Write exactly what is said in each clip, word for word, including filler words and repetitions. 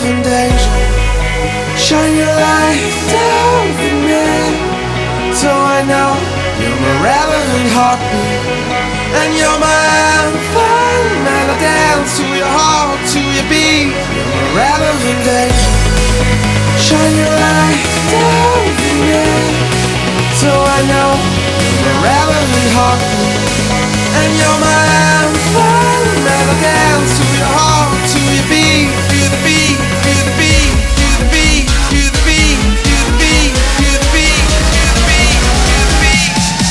relevant angel. Shine your light down for me, so I know you're my relevant heartbeat, and you're my anthem, and I dance to your heart, to your beat. You're my relevant angel. Shine your light down for me, so I know you're my relevant heartbeat, and you're my anthem, and I dance to your heart, to your beat, to the beat, to the beat, to the beat, to the beat, to the beat, to the beat, to the beat, to the beat.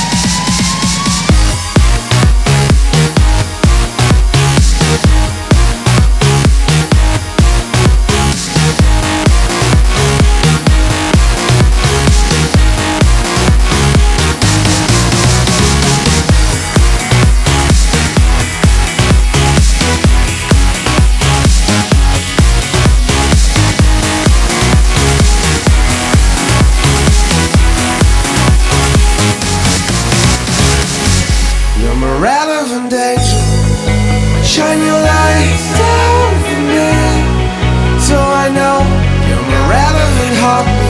I'm a relevant angel. Shine your light down for me, so I know you're my relevant heartbeat.